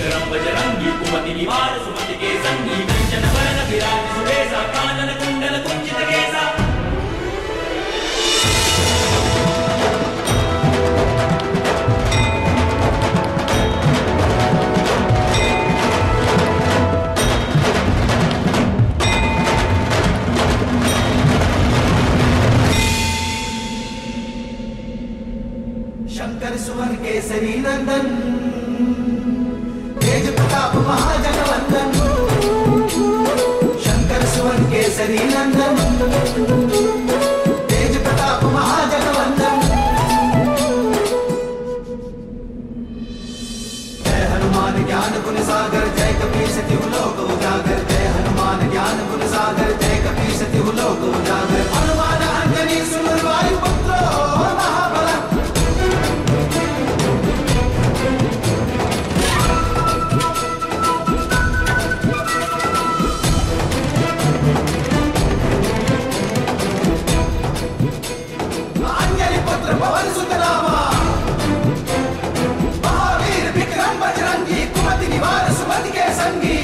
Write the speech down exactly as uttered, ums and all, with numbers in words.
विक्रम बजरंगी कुमति निवार सुमति के संगी कंचन वरण विराज सुबेसा कानन कुंडल कुंचित केसा। शंकर सुवन केसरी नंदन तेज प्रताप महाजगवंदन। शंकर सुवन केसरी नंदन तेज प्रताप महाजगवंदन। जय हनुमान ज्ञान गुण सागर जय कपीस तिहु लोक उजागर। जय हनुमान ज्ञान गुण सागर जय कपीस तिहु लोक उजागर। हनुमान अंजनी सुमर वायु पुत्रो महाबल। पवन सुत नामा महावीर विक्रम बजरंगी कुमति निवार सुमति के संगी।